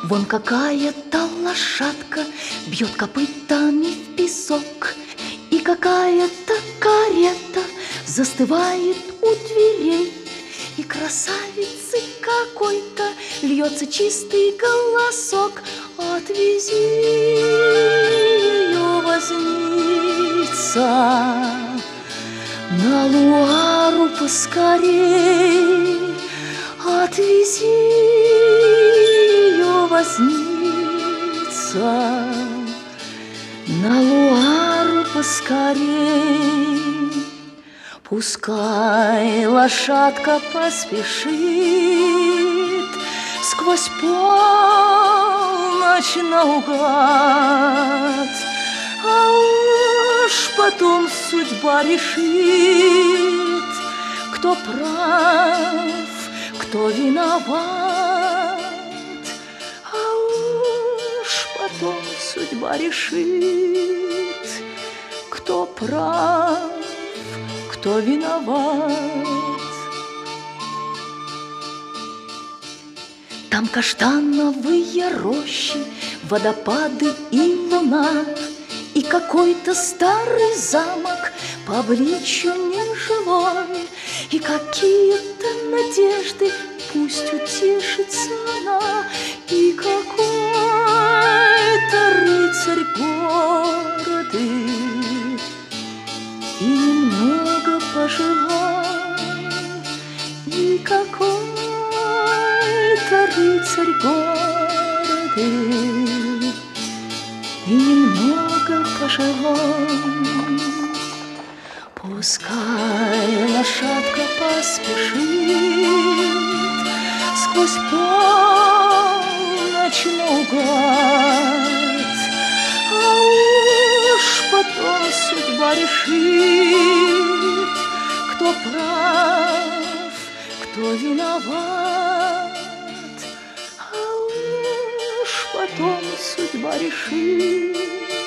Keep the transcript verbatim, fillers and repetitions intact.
Вон какая-то лошадка бьет копытами в песок, и какая-то карета застывает у дверей, и красавицы какой-то льется чистый голосок: отвези ее, возница, на Луару поскорей. Отвези ее, возница, на Луару поскорей. Пускай лошадка поспешит сквозь полночь наугад, а уж потом судьба решит, кто прав, кто виноват. А уж потом судьба решит, кто прав, кто виноват. Там каштановые рощи, водопады и луна, и какой-то старый замок по обличью нежилой, и какие-то надежды, пусть утешится она, и какой-то рыцарь гордый и немного пожилой, и какой-то рыцарь гордый и немного пожилой. Пускай лошадка поспешит сквозь полночь наугад, а уж потом судьба решит, кто прав, кто виноват. А уж потом судьба решит,